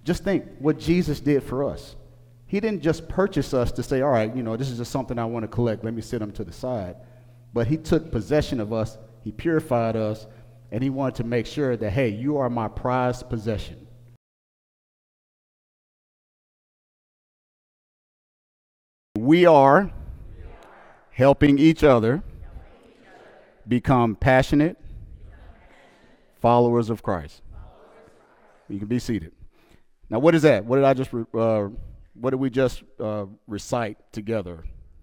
Just think what Jesus did for us. He didn't just purchase us to say, all right, this is just something I want to collect. Let me sit them to the side. But he took possession of us. He purified us. And he wanted to make sure that, hey, you are my prized possession. We are helping each other become passionate followers of Christ. You can be seated. Now, what is that? What did we just recite together?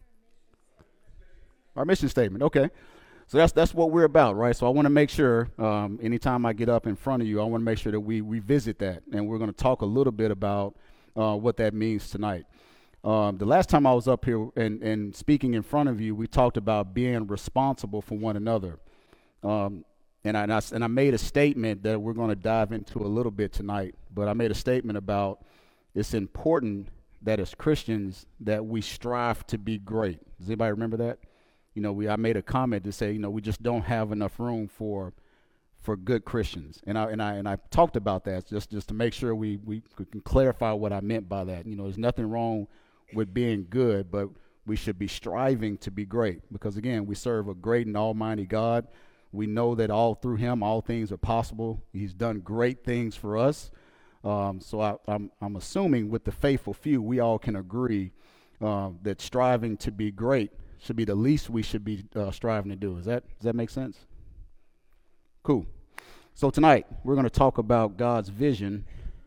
Our mission statement. Okay. So that's what we're about, right? So I want to make sure anytime I get up in front of you, I want to make sure that we revisit that. And we're going to talk a little bit about what that means tonight. The last time I was up here and speaking in front of you, we talked about being responsible for one another. And I made a statement that we're going to dive into a little bit tonight. But I made a statement about it's important that as Christians that we strive to be great. Does anybody remember that? I made a comment to say, we just don't have enough room for good Christians. And I talked about that just to make sure we can clarify what I meant by that. There's nothing wrong with being good, but we should be striving to be great because, again, we serve a great and almighty God. We know that all through him, all things are possible. He's done great things for us. So I'm assuming with the faithful few, we all can agree that striving to be great should be the least we should be striving to do. Does that make sense? Cool. So tonight, we're going to talk about God's vision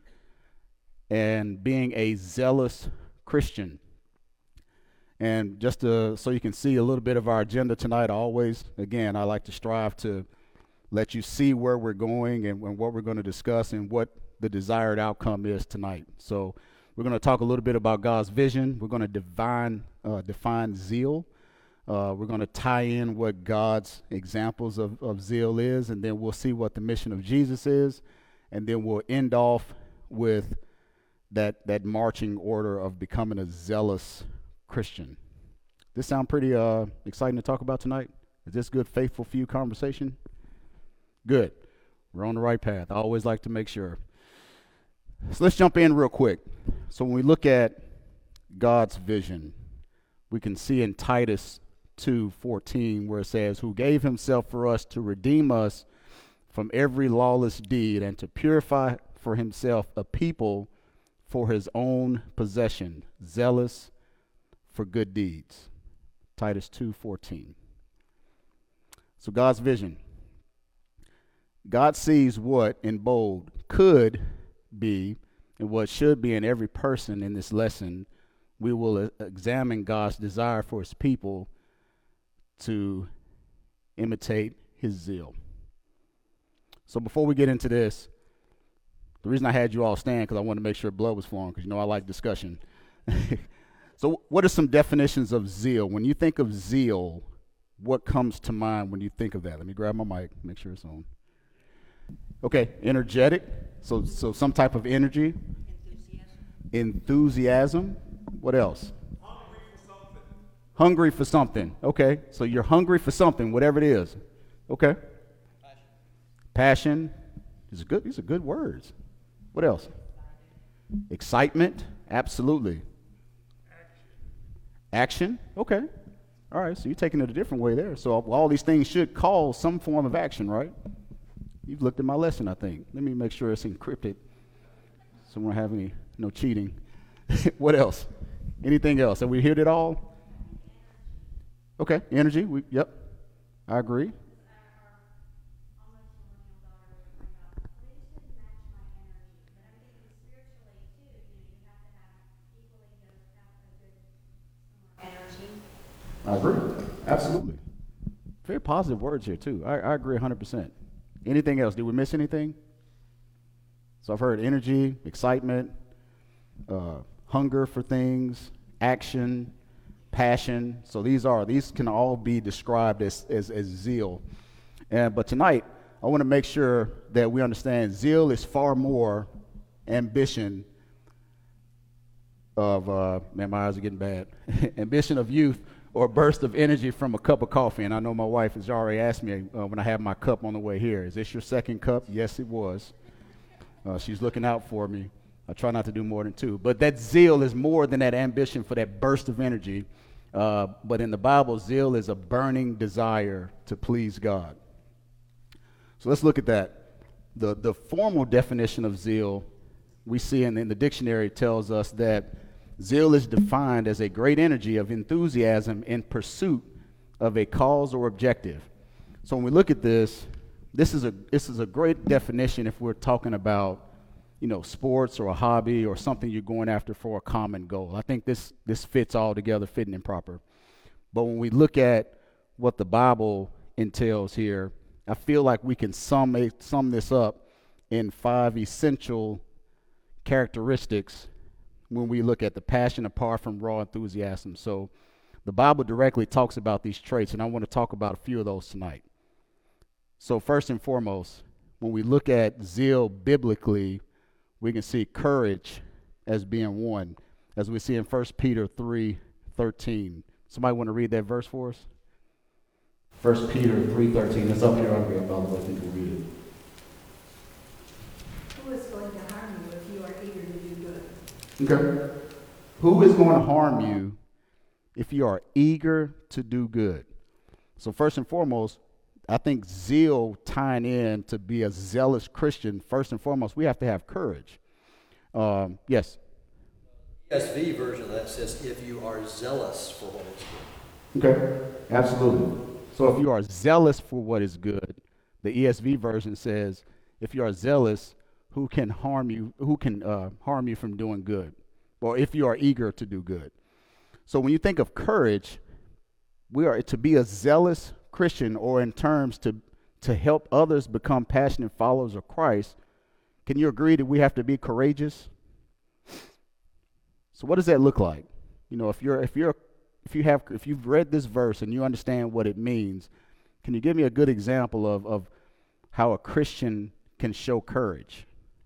and being a zealous Christian. And just so you can see a little bit of our agenda tonight, I like to strive to let you see where we're going and what we're going to discuss and what the desired outcome is tonight. So we're going to talk a little bit about God's vision. We're going to define zeal. We're going to tie in what God's examples of zeal is, and then we'll see what the mission of Jesus is, and then we'll end off with that marching order of becoming a zealous Christian. This sound pretty exciting to talk about tonight? Is this good, faithful few conversation? Good. We're on the right path. I always like to make sure. So let's jump in real quick. So when we look at God's vision, we can see in Titus 2:14 where it says, who gave himself for us to redeem us from every lawless deed and to purify for himself a people for his own possession, zealous for good deeds. Titus 2:14. So God's vision. God sees what, in bold, could be and what should be in every person. In this lesson, we will examine God's desire for his people to imitate his zeal. So before we get into this, the reason I had you all stand because I wanted to make sure blood was flowing because I like discussion. So what are some definitions of zeal? When you think of zeal, what comes to mind when you think of that? Let me grab my mic, make sure it's on. Okay, energetic. So some type of energy. Enthusiasm. What else? Hungry for something. Okay, so you're hungry for something, whatever it is. Okay. Passion. These are good words. What else? Excitement. Absolutely. Action. Okay. All right, so you're taking it a different way there. So all these things should cause some form of action, right? You've looked at my lesson, I think. Let me make sure it's encrypted so we don't have no cheating. What else? Anything else? Have we hit it all? Okay, energy. Yep, I agree. I agree. Absolutely. Very positive words here, too. I agree 100%. Anything else? Did we miss anything? So I've heard energy, excitement, hunger for things, action, passion. So these can all be described as zeal. But tonight, I want to make sure that we understand zeal is far more ambition of, man, my eyes are getting bad, ambition of youth or a burst of energy from a cup of coffee. And I know my wife has already asked me when I have my cup on the way here, is this your second cup? Yes, it was. She's looking out for me. I try not to do more than two. But that zeal is more than that ambition for that burst of energy. But in the Bible, zeal is a burning desire to please God. So let's look at that. The formal definition of zeal we see in the dictionary tells us that zeal is defined as a great energy of enthusiasm in pursuit of a cause or objective. So when we look at this is a great definition if we're talking about, sports or a hobby or something you're going after for a common goal. I think this fits all together, fitting and proper. But when we look at what the Bible entails here, I feel like we can sum this up in 5 essential characteristics when we look at the passion apart from raw enthusiasm. So the Bible directly talks about these traits, and I want to talk about a few of those tonight. So first and foremost, when we look at zeal biblically, we can see courage as being one, as we see in 1 Peter 3:13. Somebody want to read that verse for us? 1 Peter 3:13. It's up here, Andrea, by the way, if you can read it. Who is going to harm you if you are eager to do good? Okay. Who is going to harm you if you are eager to do good? So first and foremost, I think zeal tying in to be a zealous Christian, first and foremost, we have to have courage. Yes? ESV version of that says, if you are zealous for what is good. Okay, absolutely. So if you are zealous for what is good, the ESV version says, if you are zealous, who can harm you from doing good? Or if you are eager to do good. So when you think of courage, we are to be a zealous Christian, or in terms to help others become passionate followers of Christ. Can you agree that we have to be courageous? So what does that look like? If you've read this verse and you understand what it means, can you give me a good example of how a Christian can show courage?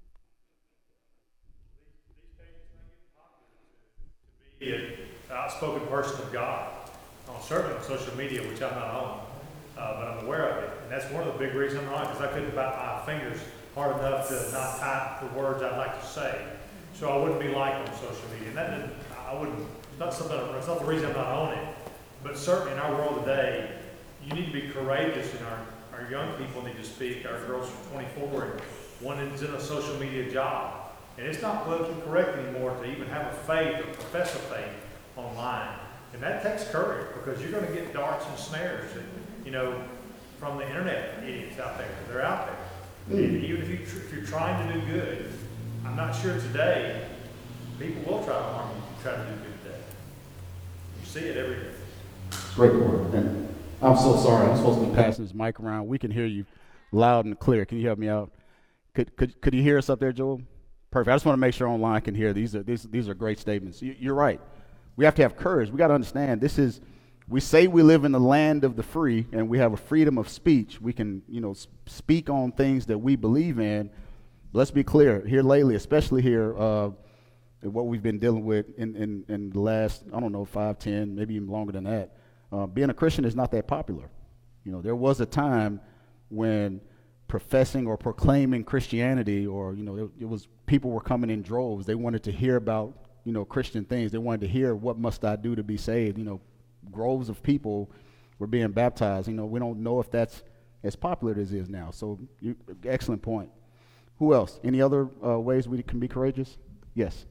Be an outspoken person of God, certainly on social media, which I'm not on, but I'm aware of it. And that's one of the big reasons I'm not, because I couldn't bite my fingers hard enough to not type the words I'd like to say. So I wouldn't be liked on social media. And it's not the reason I'm not on it. But certainly in our world today, you need to be courageous, and our young people need to speak. Our girls are 24 and one is in a social media job. And it's not politically correct anymore to even have a faith or profess a faith online. And that takes courage, because you're going to get darts and snares, from the internet idiots out there. They're out there. And even if you're trying to do good, I'm not sure today people will try to harm you if you try to do good today. You see it every day. Great word. And I'm so sorry. I'm supposed to be passing this mic around. We can hear you loud and clear. Can you help me out? Could you hear us up there, Joel? Perfect. I just want to make sure online can hear. These are great statements. You're right. We have to have courage. We got to understand we say we live in the land of the free, and we have a freedom of speech. We can, speak on things that we believe in. Let's be clear here lately, especially here, what we've been dealing with in the last, 5, 10, maybe even longer than that. Being a Christian is not that popular. There was a time when professing or proclaiming Christianity, or it was people were coming in droves. They wanted to hear about Christian things. They wanted to hear, what must I do to be saved? Groves of people were being baptized. We don't know if that's as popular as it is now. So excellent point. Who else? Any other ways we can be courageous? Yes.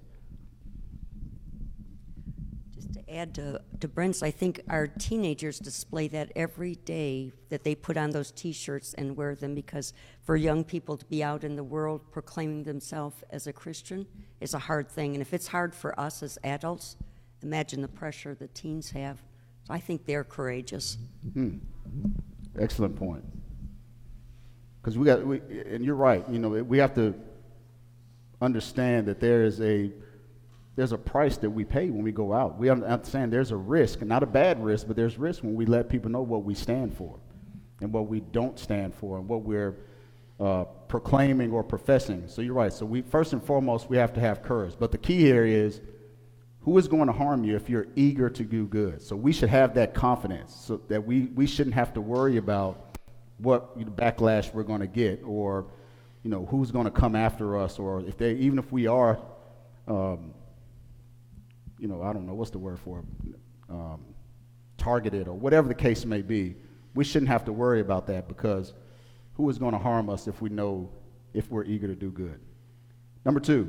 Just to add to Brent's, I think our teenagers display that every day, that they put on those T-shirts and wear them, because for young people to be out in the world proclaiming themselves as a Christian is a hard thing. And if it's hard for us as adults, imagine the pressure the teens have. So I think they're courageous. Excellent point. Because and you're right. We have to understand that there's a price that we pay when we go out. We understand there's a risk, and not a bad risk, but there's risk when we let people know what we stand for, and what we don't stand for, and what we're proclaiming or professing. So you're right. So first and foremost, we have to have courage. But the key here is, who is going to harm you if you're eager to do good? So we should have that confidence, so that we shouldn't have to worry about what backlash we're going to get, or who's going to come after us, or even if we are I don't know, what's the word for it? Targeted or whatever the case may be. We shouldn't have to worry about that, because who is going to harm us if we're eager to do good? Number 2,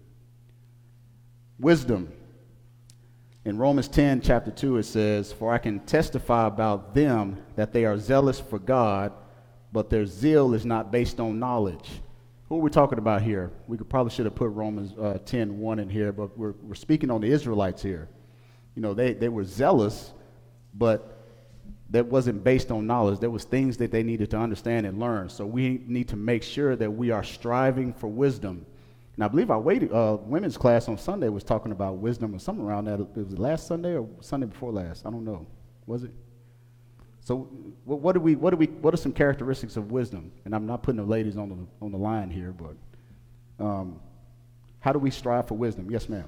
wisdom. In Romans 10, chapter 2, it says, "For I can testify about them that they are zealous for God, but their zeal is not based on knowledge." Who are we talking about here? We probably should have put Romans 10:1 in here, but we're speaking on the Israelites here. They were zealous, but that wasn't based on knowledge. There was things that they needed to understand and learn. So we need to make sure that we are striving for wisdom. And I believe our women's class on Sunday was talking about wisdom or something around that. It was last Sunday or Sunday before last. I don't know. Was it? So what are some characteristics of wisdom? And I'm not putting the ladies on the line here, but how do we strive for wisdom? Yes, ma'am.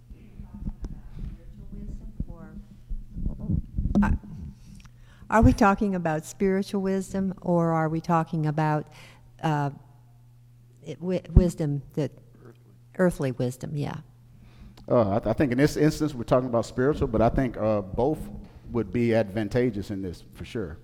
Are we talking about spiritual wisdom, or are we talking about wisdom, that earthly wisdom? Yeah. I think in this instance we're talking about spiritual, but I think both would be advantageous in this for sure.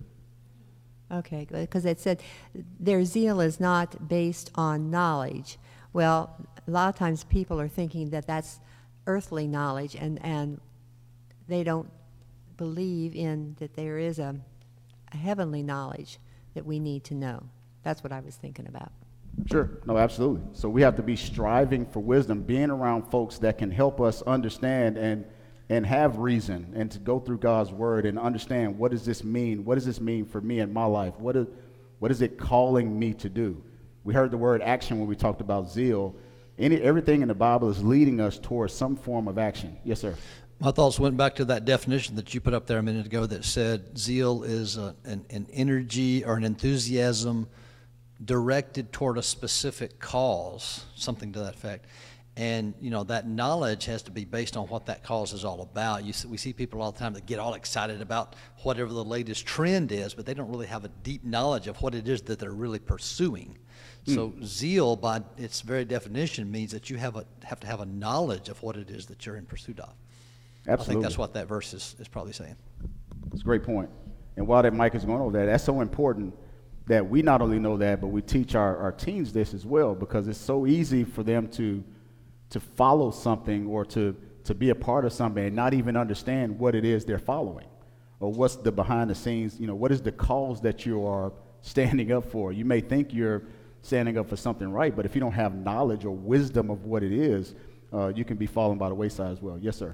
Okay, good, because it said their zeal is not based on knowledge. Well, a lot of times people are thinking that that's earthly knowledge, and they don't believe in that there is a heavenly knowledge that we need to know. That's what I was thinking about. Sure. No, absolutely. So we have to be striving for wisdom, being around folks that can help us understand and have reason, and to go through God's word and understand, what does this mean? What does this mean for me in my life? What is it calling me to do? We heard the word action when we talked about zeal. Everything in the Bible is leading us towards some form of action. Yes, sir. My thoughts went back to that definition that you put up there a minute ago that said zeal is an energy or an enthusiasm directed toward a specific cause, something to that effect. And, that knowledge has to be based on what that cause is all about. We see people all the time that get all excited about whatever the latest trend is, but they don't really have a deep knowledge of what it is that they're really pursuing. So zeal, by its very definition, means that you have to have a knowledge of what it is that you're in pursuit of. Absolutely. I think that's what that verse is probably saying. That's a great point. And while that Mike is going over that's so important that we not only know that, but we teach our teens this as well, because it's so easy for them to follow something or to be a part of something and not even understand what it is they're following, or what's the behind the scenes, what is the cause that you are standing up for. You may think you're standing up for something right, but if you don't have knowledge or wisdom of what it is, you can be falling by the wayside as well. Yes, sir.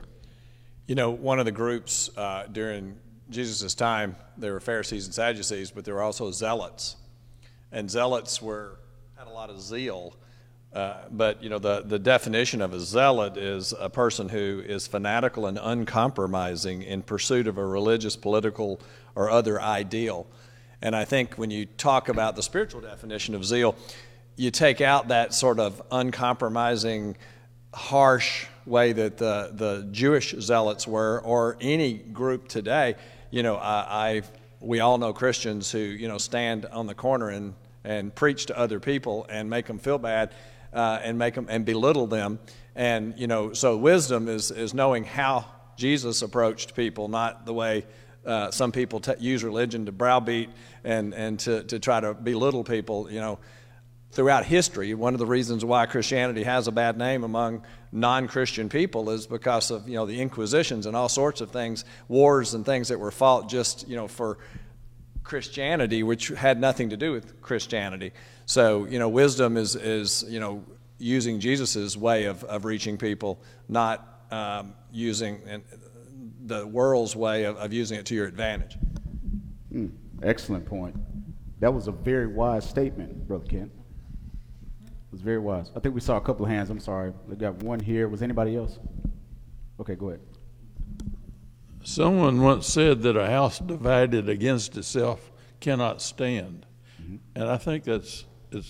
One of the groups during Jesus' time, there were Pharisees and Sadducees, but there were also zealots. And zealots had a lot of zeal. But the definition of a zealot is a person who is fanatical and uncompromising in pursuit of a religious, political, or other ideal. And I think when you talk about the spiritual definition of zeal, you take out that sort of uncompromising, harsh way that the Jewish zealots were, or any group today. We all know Christians who stand on the corner and preach to other people and make them feel bad, and make them and belittle them. And so wisdom is knowing how Jesus approached people, not the way some people use religion to browbeat and to try to belittle people. Throughout history, one of the reasons why Christianity has a bad name among non-Christian people is because of the Inquisitions and all sorts of things, wars and things that were fought just for Christianity, which had nothing to do with Christianity. So wisdom is using Jesus's way of reaching people, not using the world's way of using it to your advantage. Excellent point. That was a very wise statement, Brother Kent. It was very wise. I think we saw a couple of hands. I'm sorry. We got one here. Was anybody else? Okay, go ahead. Someone once said that a house divided against itself cannot stand. Mm-hmm. And I think it's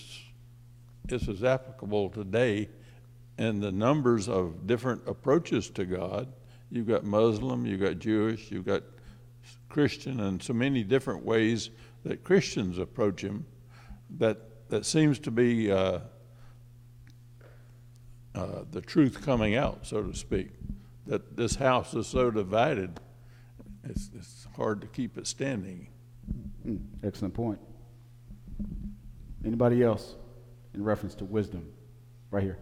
as applicable today in the numbers of different approaches to God. You've got Muslim, you've got Jewish, you've got Christian, and so many different ways that Christians approach him that seems to be the truth coming out, so to speak. That this house is so divided, it's hard to keep it standing. Excellent point. Anybody else in reference to wisdom? Right here.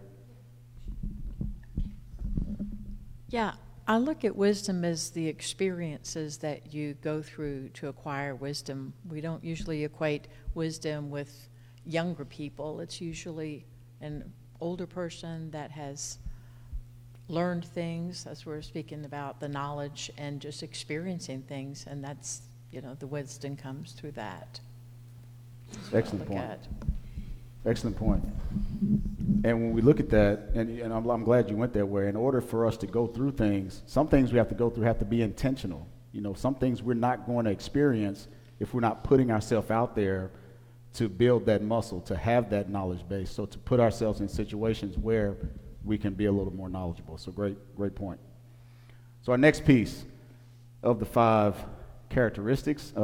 Yeah, I look at wisdom as the experiences that you go through to acquire wisdom. We don't usually equate wisdom with younger people. It's usually an older person that has learned things, as we're speaking about the knowledge and just experiencing things, and that's, the wisdom comes through that. Excellent point. Excellent point. And when we look at that, and I'm glad you went that way, in order for us to go through things, some things we have to go through have to be intentional. Some things we're not going to experience if we're not putting ourselves out there to build that muscle, to have that knowledge base, so to put ourselves in situations where we can be a little more knowledgeable. So great point. So our next piece of the 5 characteristics,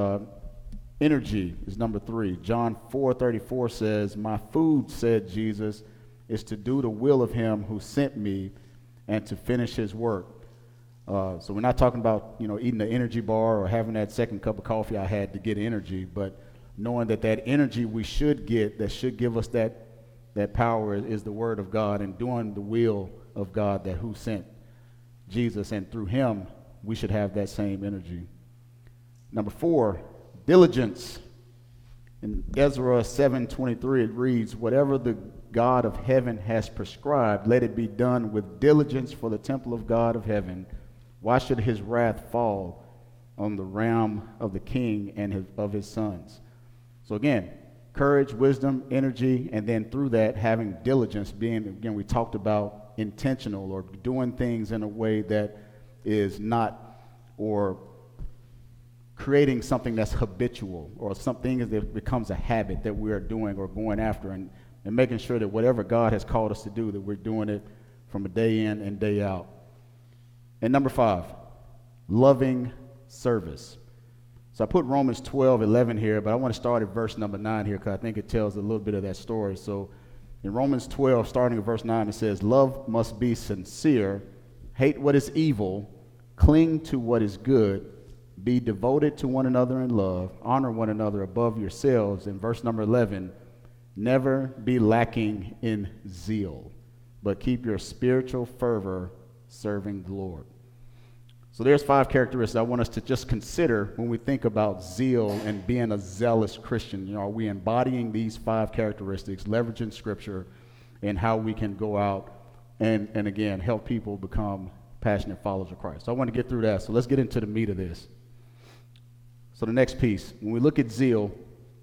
energy is number 3. John 4:34 says, "My food," said Jesus, "is to do the will of him who sent me and to finish his work." So we're not talking about, eating the energy bar or having that second cup of coffee I had to get energy, but knowing that energy we should get, that should give us that power, is the word of God, and doing the will of God, that who sent Jesus, and through him we should have that same energy. Number 4, diligence. In Ezra 7:23 it reads, "Whatever the God of heaven has prescribed, let it be done with diligence for the temple of God of heaven. Why should his wrath fall on the realm of the king and of his sons?" So again, courage, wisdom, energy, and then through that having diligence, being, again, we talked about intentional, or doing things in a way that is not, or creating something that's habitual, or something that becomes a habit that we are doing or going after, and making sure that whatever God has called us to do, that we're doing it from a day in and day out. And number 5, loving service. So I put Romans 12:11 here, but I want to start at verse number 9 here, because I think it tells a little bit of that story. So in Romans 12, starting at verse 9, it says, "Love must be sincere, hate what is evil, cling to what is good, be devoted to one another in love, honor one another above yourselves." In verse number 11, "Never be lacking in zeal, but keep your spiritual fervor serving the Lord." So there's 5 characteristics I want us to just consider when we think about zeal and being a zealous Christian. Are we embodying these 5 characteristics, leveraging Scripture, and how we can go out and again, help people become passionate followers of Christ? So I want to get through that. So let's get into the meat of this. So the next piece, when we look at zeal,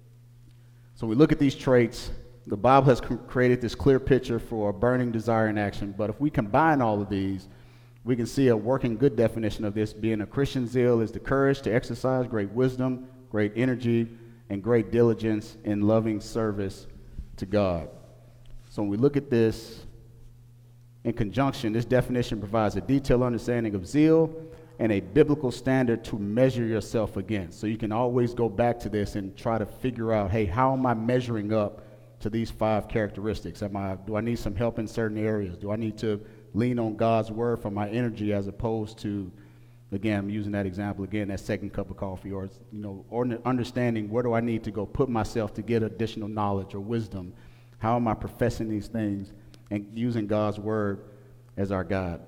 so we look at these traits, the Bible has created this clear picture for a burning desire in action. But if we combine all of these, we can see a working good definition of this being a Christian zeal is the courage to exercise great wisdom, great energy, and great diligence in loving service to God. So when we look at this in conjunction, this definition provides a detailed understanding of zeal and a biblical standard to measure yourself against. So you can always go back to this and try to figure out, hey, how am I measuring up to these 5 characteristics? Do I need some help in certain areas? Do I need to lean on God's word for my energy, as opposed to, again, I'm using that example again, that second cup of coffee, or understanding where do I need to go put myself to get additional knowledge or wisdom? How am I professing these things and using God's word as our guide?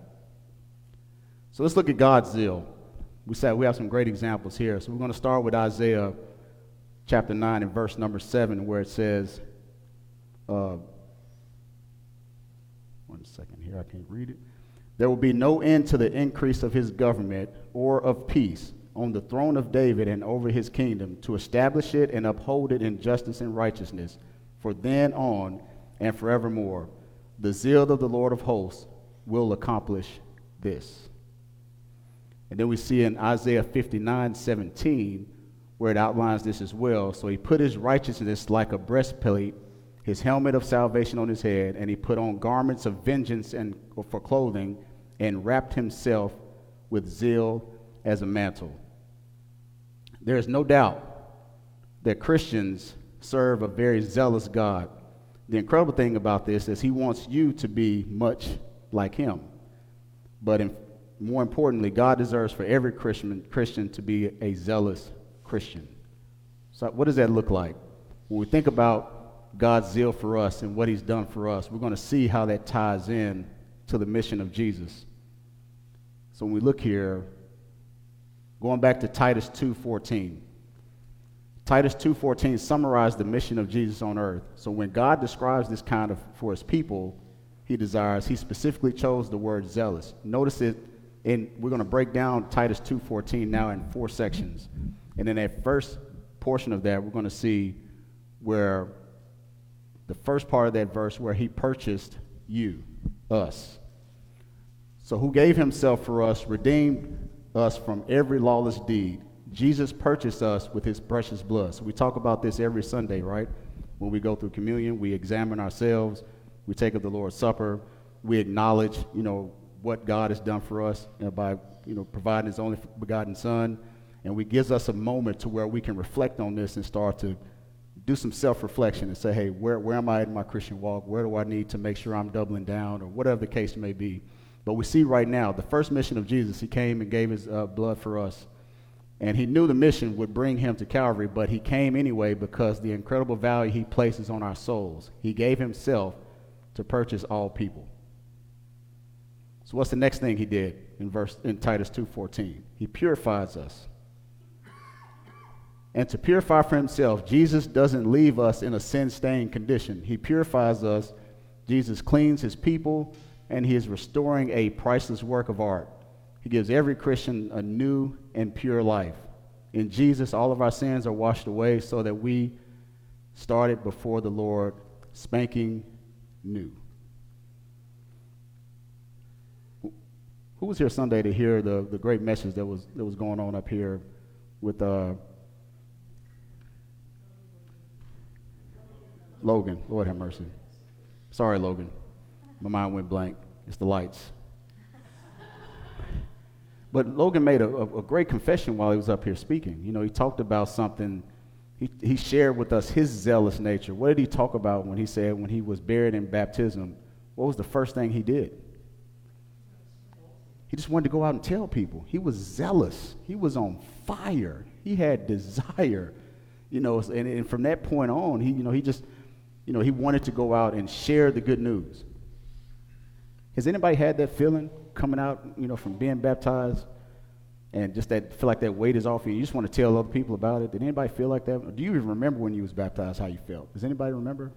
So let's look at God's zeal. We said we have some great examples here. So we're going to start with Isaiah chapter 9 and verse number 7, where it says, one second here, I can't read it. "There will be no end to the increase of his government or of peace on the throne of David and over his kingdom, to establish it and uphold it in justice and righteousness, for then on and forevermore. The zeal of the Lord of hosts will accomplish this." And then we see in Isaiah 59:17, where it outlines this as well. "So he put his righteousness like a breastplate, his helmet of salvation on his head, and he put on garments of vengeance and for clothing, and wrapped himself with zeal as a mantle." There is no doubt that Christians serve a very zealous God. the incredible thing about this is he wants you to be much like him. But more importantly, God deserves for every Christian to be a zealous Christian. So what does that look like? When we think about God's zeal for us and what he's done for us, we're going to see how that ties in to the mission of Jesus. So when we look here, going back to Titus 2:14. Titus 2:14 summarized the mission of Jesus on earth. So when God describes this kind of for his people, he specifically chose the word zealous. Notice it, and we're going to break down Titus 2:14 now in 4 sections. And in that first portion of that, we're going to see where the first part of that verse where he purchased you, us. So who gave himself for us, redeemed us from every lawless deed. Jesus purchased us with his precious blood. So we talk about this every Sunday, right? When we go through communion, we examine ourselves, we take up the Lord's Supper, we acknowledge, what God has done for us by, providing his only begotten Son. And he gives us a moment to where we can reflect on this and start to do some self-reflection and say, hey, where am I in my Christian walk? Where do I need to make sure I'm doubling down, or whatever the case may be? But we see right now, the first mission of Jesus, he came and gave his blood for us. And he knew the mission would bring him to Calvary, but he came anyway because the incredible value he places on our souls. He gave himself to purchase all people. So what's the next thing he did in Titus 2:14? He purifies us. And to purify for himself, Jesus doesn't leave us in a sin-stained condition. He purifies us. Jesus cleans his people, and he is restoring a priceless work of art. He gives every Christian a new and pure life. In Jesus, all of our sins are washed away so that we started before the Lord spanking new. Who was here Sunday to hear the great message that was going on up here with Logan? Lord have mercy. Sorry, Logan. My mind went blank. It's the lights. But Logan made a great confession while he was up here speaking. He talked about something. He shared with us his zealous nature. What did he talk about when he said when he was buried in baptism, what was the first thing he did? He just wanted to go out and tell people. He was zealous. He was on fire. He had desire. And from that point on, he wanted to go out and share the good news. Has anybody had that feeling coming out, from being baptized, and just feel like that weight is off you? You just want to tell other people about it. Did anybody feel like that? Do you even remember when you was baptized how you felt? Does anybody remember?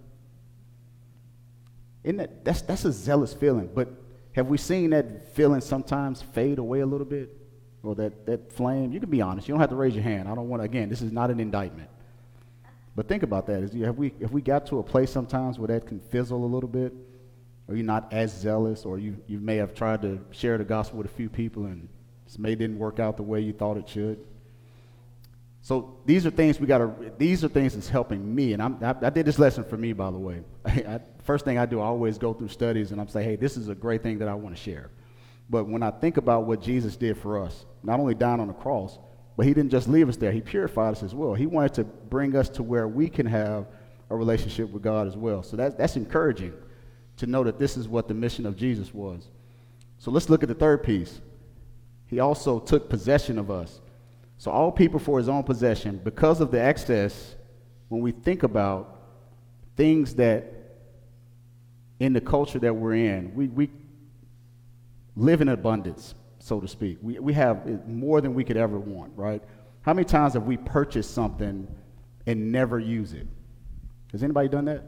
That's a zealous feeling. But have we seen that feeling sometimes fade away a little bit, or that flame? You can be honest. You don't have to raise your hand. I don't want to. Again, this is not an indictment. But think about that. Have we got to a place sometimes where that can fizzle a little bit? Or you're not as zealous, or you may have tried to share the gospel with a few people and it may didn't work out the way you thought it should. So these are things these are things that's helping me. And I did this lesson for me, by the way. First thing I do, I always go through studies and I'm saying, hey, this is a great thing that I want to share. But when I think about what Jesus did for us, not only dying on the cross, but he didn't just leave us there. He purified us as well. He wanted to bring us to where we can have a relationship with God as well. So that's encouraging to know that this is what the mission of Jesus was. So let's look at the third piece. He also took possession of us. So all people for his own possession, because of the excess, when we think about things that in the culture that we're in, we live in abundance, so to speak. We have more than we could ever want, right? How many times have we purchased something and never use it? Has anybody done that?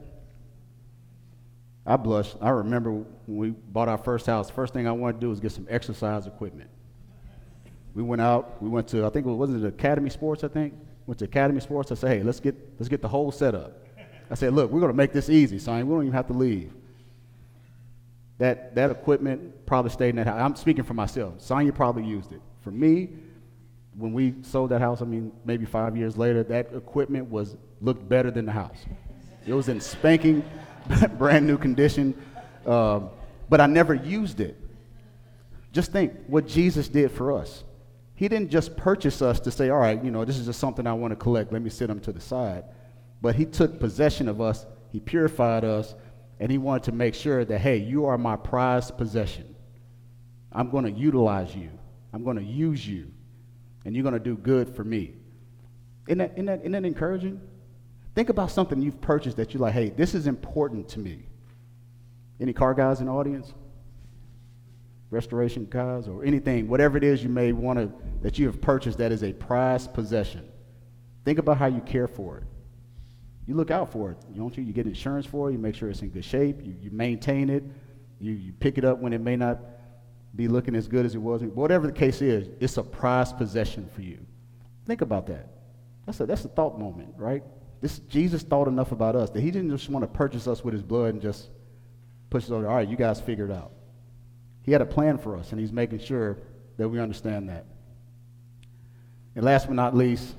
I blush. I remember when we bought our first house, the first thing I wanted to do was get some exercise equipment. We went to, I think, wasn't it Academy Sports, Went to Academy Sports. I said, hey, let's get the whole setup. I said, look, we're going to make this easy, son. We don't even have to leave. That equipment probably stayed in that house. I'm speaking for myself. Sonya probably used it. For me, when we sold that house, maybe 5 years later, that equipment looked better than the house. It was in spanking, brand new condition, but I never used it. Just think what Jesus did for us. He didn't just purchase us to say, all right, this is just something I want to collect. Let me set them to the side. But he took possession of us. He purified us, and he wanted to make sure that, hey, you are my prized possession. I'm going to utilize you. I'm going to use you, and you're going to do good for me. Isn't that encouraging? Think about something you've purchased that you're like, hey, this is important to me. Any car guys in the audience? Restoration guys or anything, whatever it is you may want to, that you have purchased that is a prized possession. Think about how you care for it. You look out for it, don't you? You get insurance for it, you make sure it's in good shape, you maintain it, you pick it up when it may not be looking as good as it was. Whatever the case is, it's a prized possession for you. Think about that. That's a thought moment, right? Jesus thought enough about us that he didn't just want to purchase us with his blood and just push us over. All right, you guys figure it out. He had a plan for us, and he's making sure that we understand that. And last but not least,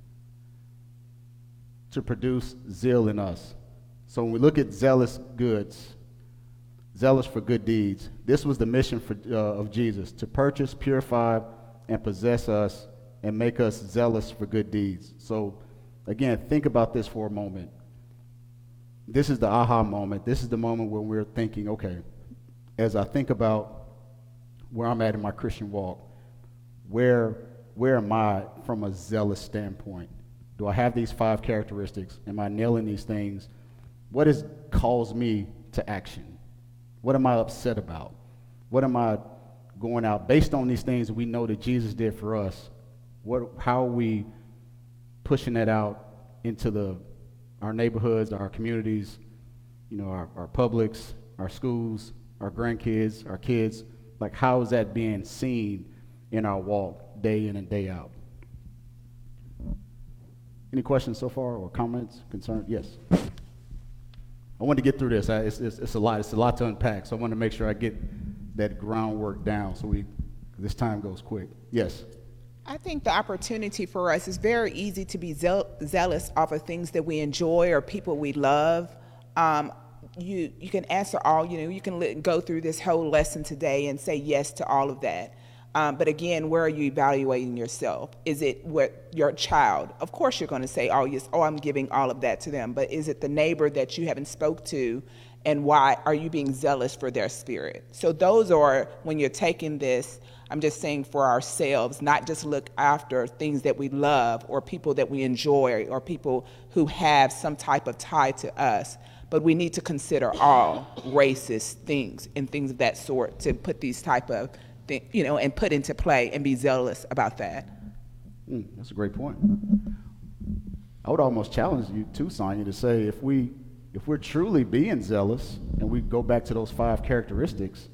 to produce zeal in us. So when we look at zealous goods, zealous for good deeds, this was the mission of Jesus, to purchase, purify, and possess us and make us zealous for good deeds. So again, think about this for a moment. This is the aha moment. This is the moment when we're thinking, okay, as I think about where I'm at in my Christian walk, where am I from a zealous standpoint? Do I have these 5 characteristics? Am I nailing these things? What has caused me to action? What am I upset about? What am I going out based on these things that we know that Jesus did for us? How are we pushing that out into our neighborhoods, our communities, our publics, our schools, our grandkids, our kids? Like, how is that being seen in our walk day in and day out? Any questions so far or comments, concerns? Yes. I wanted to get through this. It's a lot. It's a lot to unpack, so I want to make sure I get that groundwork down so this time goes quick. Yes. I think the opportunity for us is very easy to be zealous off of things that we enjoy or people we love. You can answer all, you can go through this whole lesson today and say yes to all of that. But again, where are you evaluating yourself? Is it your child? Of course you're going to say, oh, yes, I'm giving all of that to them. But is it the neighbor that you haven't spoke to, and why are you being zealous for their spirit? So those are, when you're taking this, I'm just saying for ourselves, not just look after things that we love or people that we enjoy or people who have some type of tie to us, but we need to consider all racist things and things of that sort to put these type of things, and put into play and be zealous about that. That's a great point. I would almost challenge you too, Sonia, to say if we're truly being zealous and we go back to those 5 characteristics,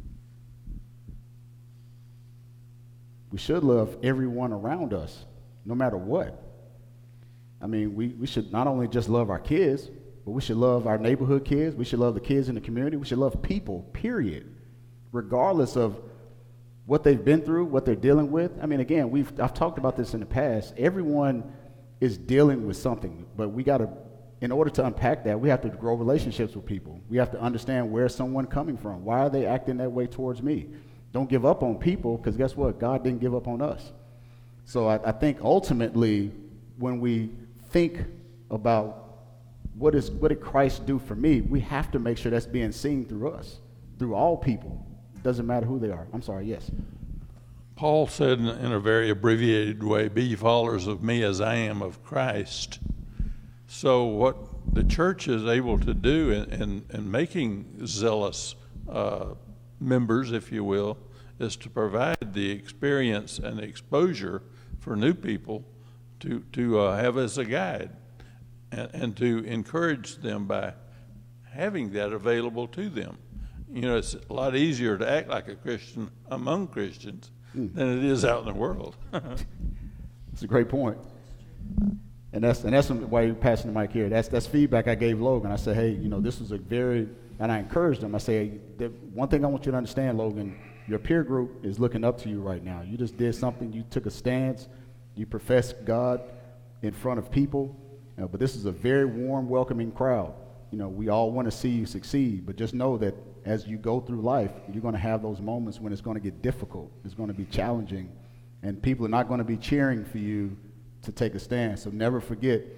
we should love everyone around us, no matter what. I mean, we should not only just love our kids, but we should love our neighborhood kids. We should love the kids in the community. We should love people, period, regardless of what they've been through, what they're dealing with. I mean, again, I've talked about this in the past. Everyone is dealing with something, but in order to unpack that, we have to grow relationships with people. We have to understand where's someone coming from. Why are they acting that way towards me? Don't give up on people, because guess what? God didn't give up on us. So I think ultimately, when we think about what did Christ do for me, we have to make sure that's being seen through us, through all people. Doesn't matter who they are. I'm sorry, yes. Paul said in a very abbreviated way, be ye followers of me as I am of Christ. So what the church is able to do in making zealous members, if you will, is to provide the experience and exposure for new people to have as a guide and to encourage them by having that available to them. It's a lot easier to act like a Christian among Christians than it is out in the world. That's a great point. And that's why you're passing the mic here. That's feedback I gave Logan. I said, hey, this was and I encouraged him. I say, one thing I want you to understand, Logan, your peer group is looking up to you right now. You just did something. You took a stance. You professed God in front of people. But this is a very warm, welcoming crowd. We all want to see you succeed, but just know that as you go through life, you're going to have those moments when it's going to get difficult. It's going to be challenging, and people are not going to be cheering for you to take a stand. So never forget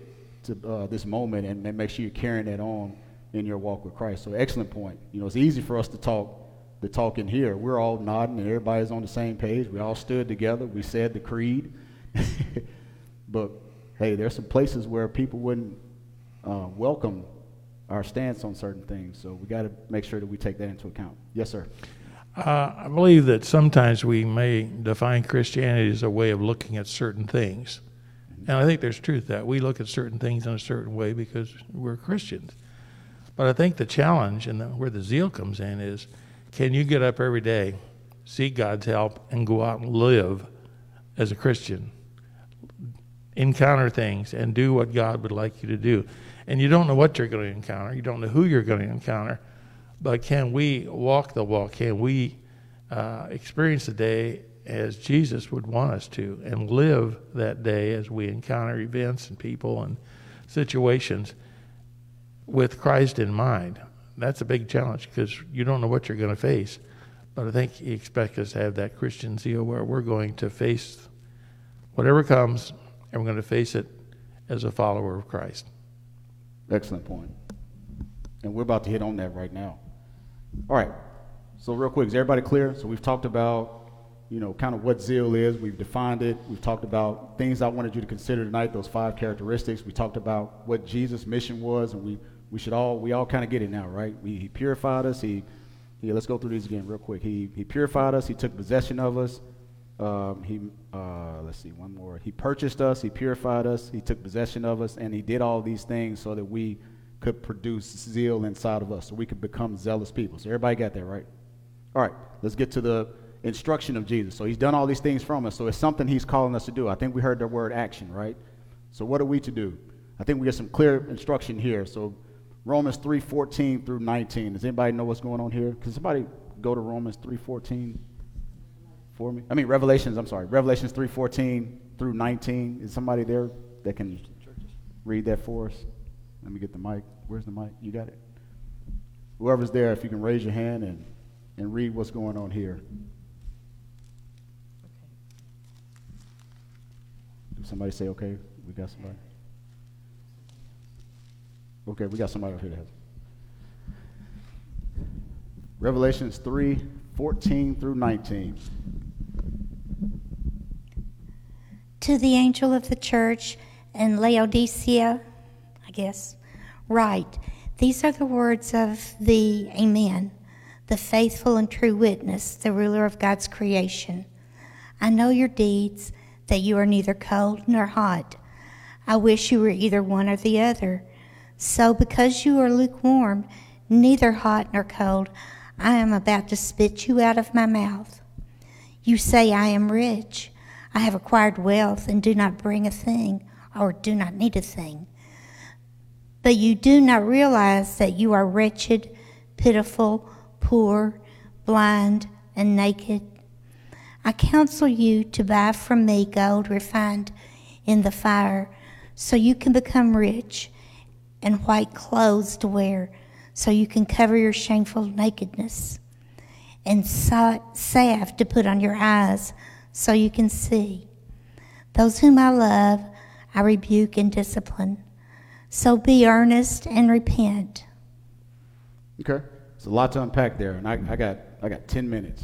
to this moment and make sure you're carrying that on in your walk with Christ. So excellent point. You know, it's easy for us to talk in here. We're all nodding and everybody's on the same page. We all stood together. We said the creed. But hey, there's some places where people wouldn't welcome our stance on certain things. So we got to make sure that we take that into account. Yes, sir. I believe that sometimes we may define Christianity as a way of looking at certain things. And I think there's truth to that. We look at certain things in a certain way because we're Christians. But I think the challenge and where the zeal comes in is, can you get up every day, seek God's help, and go out and live as a Christian? Encounter things and do what God would like you to do. And you don't know what you're going to encounter. You don't know who you're going to encounter. But can we walk the walk? Can we experience the day as Jesus would want us to and live that day as we encounter events and people and situations with Christ in mind? That's a big challenge because you don't know what you're going to face. But I think He expects us to have that Christian zeal where we're going to face whatever comes and we're going to face it as a follower of Christ. Excellent point. And we're about to hit on that right now. All right. So real quick, is everybody clear? So we've talked about, you know, kind of what zeal is. We've defined it. We've talked about things I wanted you to consider tonight, those 5 characteristics. We talked about what Jesus' mission was, and we all kind of get it now, right? He purified us. Let's go through these again real quick. He purified us. He took possession of us. Let's see, one more. He purchased us. He purified us. He took possession of us, and He did all these things so that we could produce zeal inside of us, so we could become zealous people. So everybody got that, right? All right, let's get to the instruction of Jesus. So He's done all these things from us, so it's something He's calling us to do. I think we heard the word action, right? So what are we to do? I think we get some clear instruction here. So Romans 3:14 through 19. Does anybody know what's going on here? Can somebody go to Romans 3:14 for me? Revelations 3:14 through 19. Is somebody there that can read that for us? Let me get the mic. Where's the mic? You got it? Whoever's there, if you can raise your hand and read what's going on here. Did somebody say okay? We got somebody? Okay, we got somebody over here that has it. Revelations 3:14 through 19. To the angel of the church in Laodicea, write, these are the words of the Amen, the faithful and true witness, the ruler of God's creation. I know your deeds, that you are neither cold nor hot. I wish you were either one or the other. So because you are lukewarm, neither hot nor cold, I am about to spit you out of my mouth. You say, I am rich. I have acquired wealth and do not bring a thing, or do not need a thing. But you do not realize that you are wretched, pitiful, poor, blind, and naked. I counsel you to buy from me gold refined in the fire, so you can become rich, and white clothes to wear, so you can cover your shameful nakedness, and salve to put on your eyes, so you can see. Those whom I love, I rebuke and discipline. So be earnest and repent. Okay, it's a lot to unpack there, and I got 10 minutes.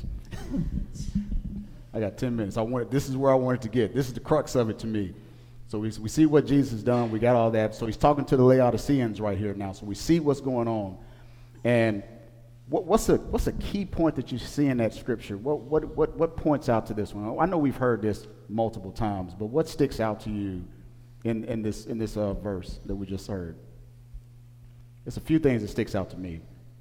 I got 10 minutes. This is where I wanted to get. This is the crux of it to me. So we see what Jesus has done. We got all that. So He's talking to the Laodiceans right here now. So we see what's going on, and what's a key point that you see in that scripture? What points out to this one? I know we've heard this multiple times, but what sticks out to you in this verse that we just heard? There's a few things that sticks out to me.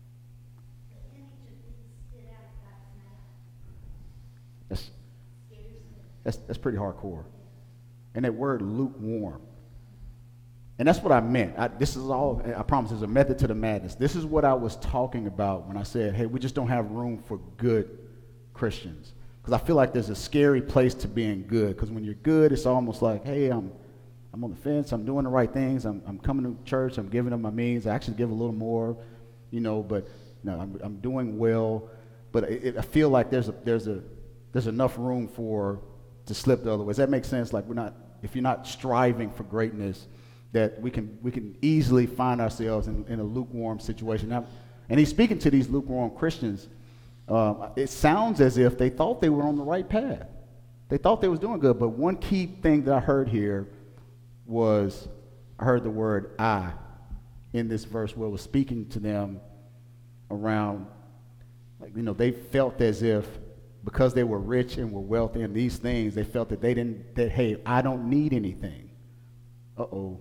That's pretty hardcore. And that word lukewarm. And that's what I meant. This is all, I promise, there's a method to the madness. This is what I was talking about when I said, hey, we just don't have room for good Christians. Because I feel like there's a scary place to being good. Because when you're good, it's almost like, hey, I'm on the fence. I'm doing the right things. I'm coming to church. I'm giving them my means. I actually give a little more, but no, I'm doing well. But I feel like there's enough room to slip the other way. Does that make sense? Like if you're not striving for greatness, that we can easily find ourselves in a lukewarm situation. Now, and he's speaking to these lukewarm Christians. It sounds as if they thought they were on the right path. They thought they was doing good, but one key thing that I heard here was, I heard the word "I" in this verse where it was speaking to them around, like, they felt as if because they were rich and were wealthy and these things, they felt that hey, I don't need anything. Uh-oh.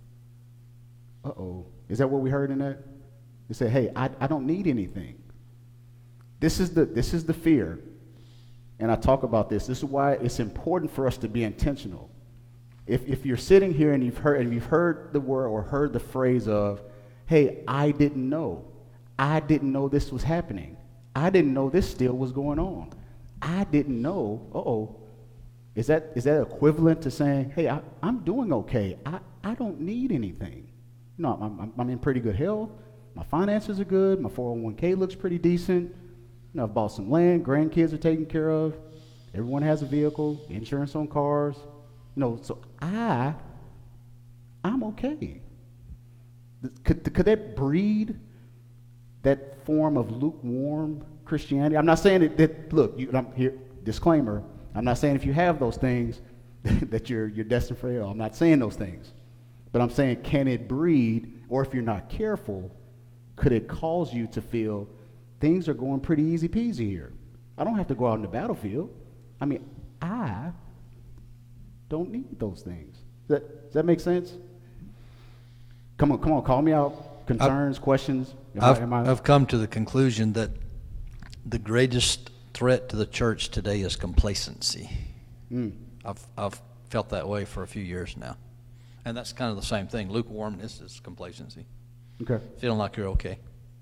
Is that what we heard in that? They said, hey, I don't need anything. This is the fear. And I talk about this. This is why it's important for us to be intentional. If you're sitting here and you've heard the word or heard the phrase of, hey, I didn't know. I didn't know this was happening. I didn't know this still was going on. I didn't know. Is that equivalent to saying, hey, I'm doing okay. I don't need anything. I'm in pretty good health. My finances are good. My 401k looks pretty decent. I've bought some land. Grandkids are taken care of. Everyone has a vehicle. Insurance on cars. So I'm okay. Could that breed that form of lukewarm Christianity? I'm not saying that look, I'm here, disclaimer, I'm not saying if you have those things that you're destined for hell. I'm not saying those things. But I'm saying, can it breed, or if you're not careful, could it cause you to feel things are going pretty easy peasy here? I don't have to go out in the battlefield. I don't need those things. Does that make sense? Come on, call me out. Concerns, questions? I've come to the conclusion that the greatest threat to the church today is complacency. I've felt that way for a few years now. And that's kind of the same thing. Lukewarmness is complacency. Okay. Feeling like you're okay.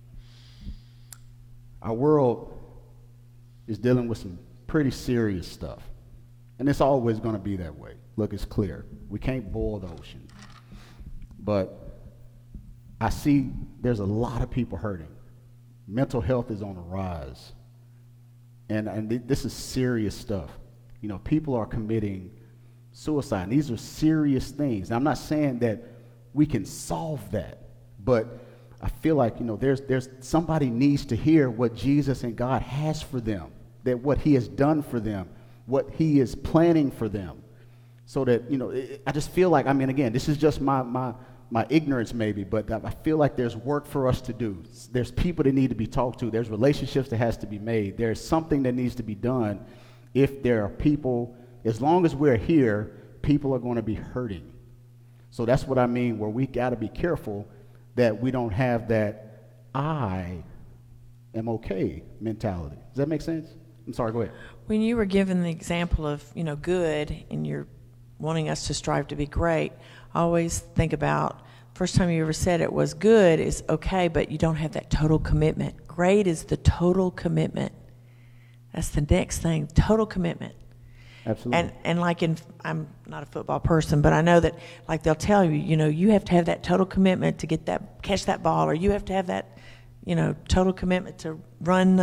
Our world is dealing with some pretty serious stuff. And it's always going to be that way. Look, it's clear. We can't boil the ocean. But I see there's a lot of people hurting. Mental health is on the rise. And this is serious stuff. People are committing suicide. And these are serious things. Now, I'm not saying that we can solve that, but I feel like, there's somebody needs to hear what Jesus and God has for them, that what he has done for them, what he is planning for them. So that, I just feel like, again, this is just my ignorance maybe, but I feel like there's work for us to do. There's people that need to be talked to. There's relationships that has to be made. There's something that needs to be done. If there are people, as long as we're here, people are going to be hurting. So that's what I mean, where we got to be careful that we don't have that I am okay mentality. Does that make sense? I'm sorry, go ahead. When you were given the example of, good, and you're wanting us to strive to be great, I always think about, first time you ever said it was good is okay, but you don't have that total commitment. Great is the total commitment. That's the next thing, total commitment. Absolutely. And like I'm not a football person, but I know that, like, they'll tell you, you have to have that total commitment to catch that ball, or you have to have that, total commitment to run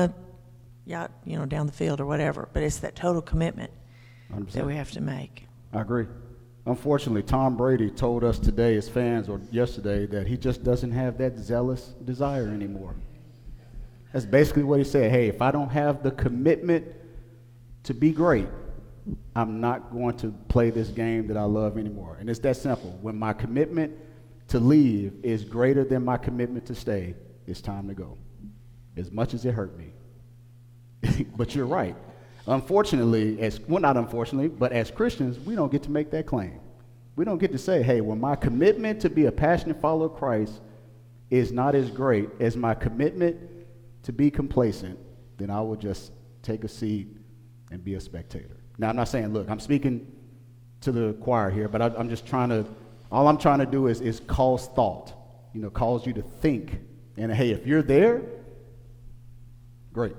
down the field or whatever. But it's that total commitment 100%. That we have to make. I agree. Unfortunately, Tom Brady told us today as fans, or yesterday, that he just doesn't have that zealous desire anymore. That's basically what he said. Hey, if I don't have the commitment to be great, I'm not going to play this game that I love anymore. And it's that simple. When my commitment to leave is greater than my commitment to stay, it's time to go. As much as it hurt me. But you're right. Unfortunately, not unfortunately, but as Christians, we don't get to make that claim. We don't get to say, hey, when my commitment to be a passionate follower of Christ is not as great as my commitment to be complacent, then I will just take a seat and be a spectator. Now, I'm not saying, look, I'm speaking to the choir here, but I'm just all I'm trying to do is cause thought, cause you to think. And hey, if you're there, great.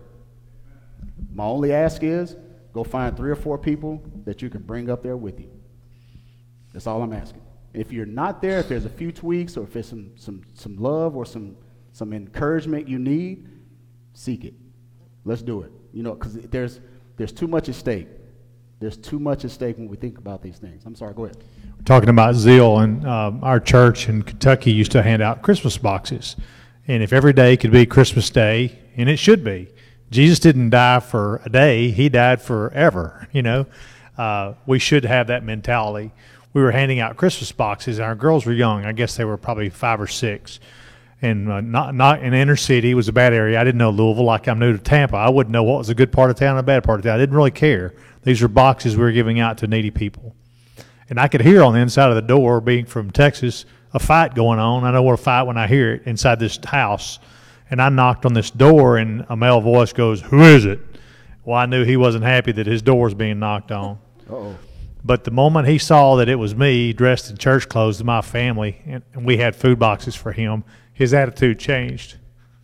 My only ask is go find 3 or 4 people that you can bring up there with you. That's all I'm asking. If you're not there, if there's a few tweaks, or if there's some love or some encouragement you need, seek it. Let's do it. Because there's too much at stake. There's too much at stake when we think about these things. I'm sorry, go ahead. talking about zeal, and our church in Kentucky used to hand out Christmas boxes. And if every day could be Christmas Day, and it should be, Jesus didn't die for a day, he died forever, you know. We should have that mentality. We were handing out Christmas boxes, and our girls were young. I guess they were probably 5 or 6. And not in the inner city. It was a bad area. I didn't know Louisville like I'm new to Tampa. I wouldn't know what was a good part of town and a bad part of town. I didn't really care. These were boxes we were giving out to needy people. And I could hear on the inside of the door, being from Texas, a fight going on. I know what a fight when I hear it inside this house. And I knocked on this door, and a male voice goes, "Who is it?" Well, I knew he wasn't happy that his door was being knocked on. Uh-oh. But the moment he saw that it was me, dressed in church clothes, and my family, and we had food boxes for him, his attitude changed.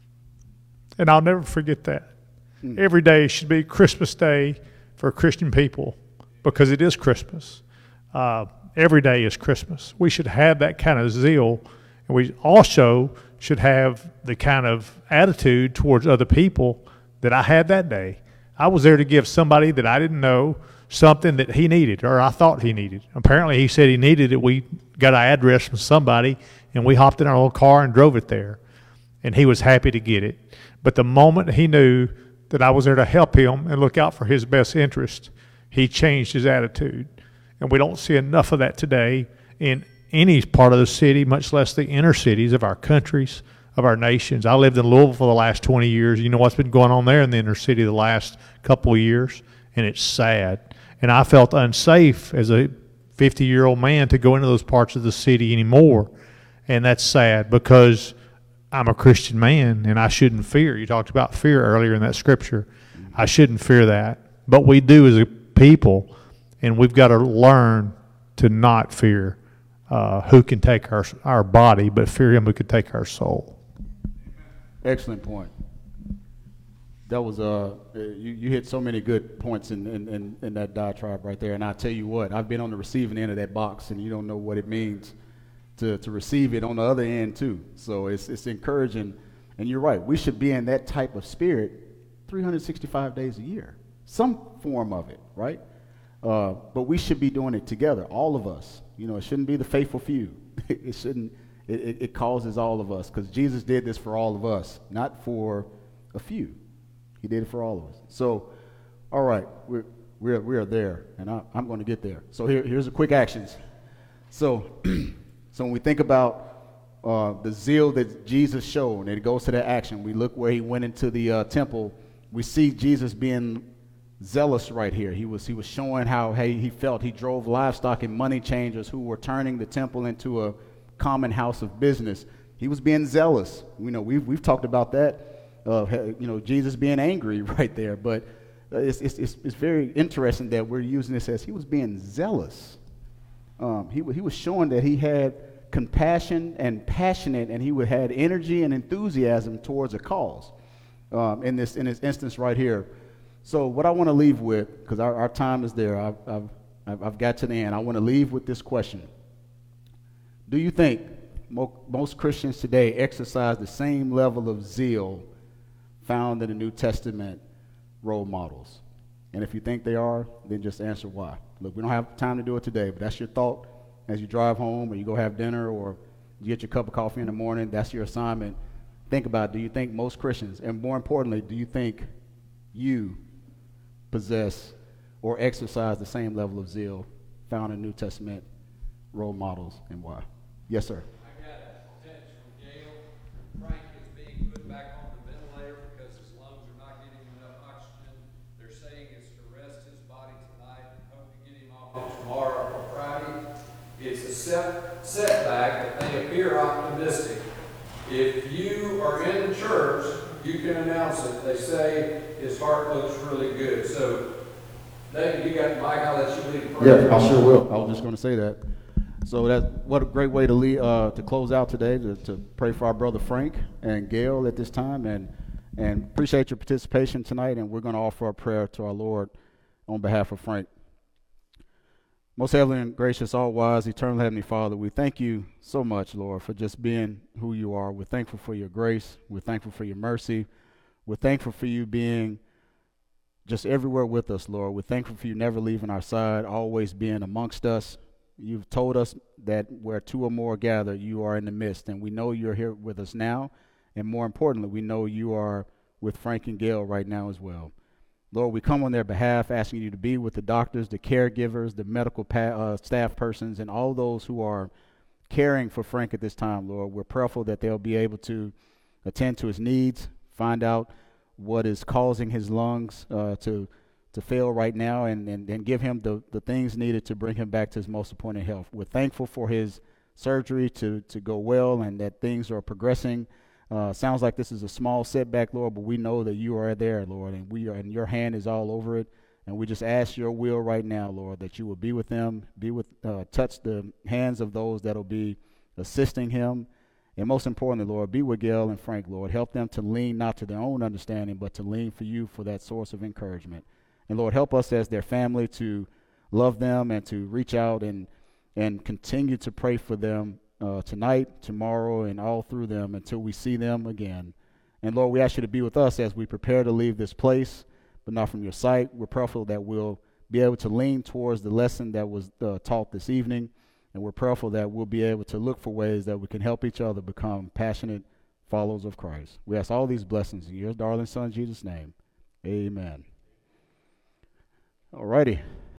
And I'll never forget that. Every day should be Christmas Day for Christian people, because it is Christmas. Every day is Christmas. We should have that kind of zeal, and we also should have the kind of attitude towards other people that I had that day. I was there to give somebody that I didn't know something that he needed, or I thought he needed. Apparently he said he needed it. We got an address from somebody, and we hopped in our little car and drove it there. And he was happy to get it. But the moment he knew that I was there to help him and look out for his best interest, he changed his attitude. And we don't see enough of that today in any part of the city, much less the inner cities of our countries, of our nations. I lived in Louisville for the last 20 years. You know what's been going on there in the inner city the last couple of years, and it's sad. And I felt unsafe as a 50-year-old man to go into those parts of the city anymore. And that's sad, because I'm a Christian man and I shouldn't fear. You talked about fear earlier in that scripture. I shouldn't fear that. But we do as a people, and we've got to learn to not fear who can take our body, but fear him who can take our soul. Excellent point. That was you hit so many good points in that diatribe right there. And I tell you what, I've been on the receiving end of that box, and you don't know what it means to receive it on the other end too. So it's encouraging, and you're right. We should be in that type of spirit 365 days a year, some form of it, right? But we should be doing it together, all of us. You know, it shouldn't be the faithful few. It shouldn't. It causes all of us, because Jesus did this for all of us, not for a few. He did it for all of us. So, all right, we are there, and I'm going to get there. So here's the quick actions. So when we think about the zeal that Jesus showed, and it goes to that action, we look where he went into the temple. We see Jesus being zealous right here. He was showing how he felt. He drove livestock and money changers who were turning the temple into a common house of business. He was being zealous. You know, we've talked about that. Jesus being angry right there. But it's very interesting that we're using this as he was being zealous. He was showing that he had compassion and passionate, and he had energy and enthusiasm towards a cause. In this instance right here. So what I want to leave with, because our time is there, I've got to the end. I want to leave with this question: do you think most Christians today exercise the same level of zeal found in the New Testament role models? And if you think they are, then just answer why. Look, we don't have time to do it today, but that's your thought as you drive home, or you go have dinner, or you get your cup of coffee in the morning. That's your assignment. Think about, do you think most Christians, and more importantly, do you think you possess or exercise the same level of zeal found in New Testament role models, and why? Yes, sir. I got a text from Gail. Frank is being put back on the ventilator because his lungs are not getting enough oxygen. They're saying it's to rest his body tonight and hope to get him off tomorrow or Friday. It's a setback, but they appear optimistic. If you are in the church, you can announce it. They say his heart looks really good. So, David, you got the mic. I'll let you lead the prayer. Yeah, I sure will. I was just going to say that. So what a great way to lead, to close out today, to pray for our brother Frank and Gail at this time, and appreciate your participation tonight. And we're going to offer a prayer to our Lord on behalf of Frank. Most heavenly and gracious, all-wise, eternal Heavenly Father, we thank you so much, Lord, for just being who you are. We're thankful for your grace. We're thankful for your mercy. We're thankful for you being just everywhere with us, Lord. We're thankful for you never leaving our side, always being amongst us. You've told us that where two or more gather, you are in the midst. And we know you're here with us now. And more importantly, we know you are with Frank and Gail right now as well. Lord, we come on their behalf, asking you to be with the doctors, the caregivers, the medical staff persons, and all those who are caring for Frank at this time, Lord. We're prayerful that they'll be able to attend to his needs, find out what is causing his lungs to fail right now, and give him the things needed to bring him back to his most appointed health. We're thankful for his surgery to go well and that things are progressing. Sounds like this is a small setback, Lord, but we know that you are there, Lord, and your hand is all over it. And we just ask your will right now, Lord, that you will be with them, touch the hands of those that will be assisting him. And most importantly, Lord, be with Gail and Frank, Lord. Help them to lean not to their own understanding, but to lean for you for that source of encouragement. And Lord, help us as their family to love them and to reach out and continue to pray for them tonight, tomorrow, and all through them until we see them again. And Lord, we ask you to be with us as we prepare to leave this place, but not from your sight. We're prayerful that we'll be able to lean towards the lesson that was taught this evening, and we're prayerful that we'll be able to look for ways that we can help each other become passionate followers of Christ. We ask all these blessings in your darling Son, Jesus' name. Amen. All righty.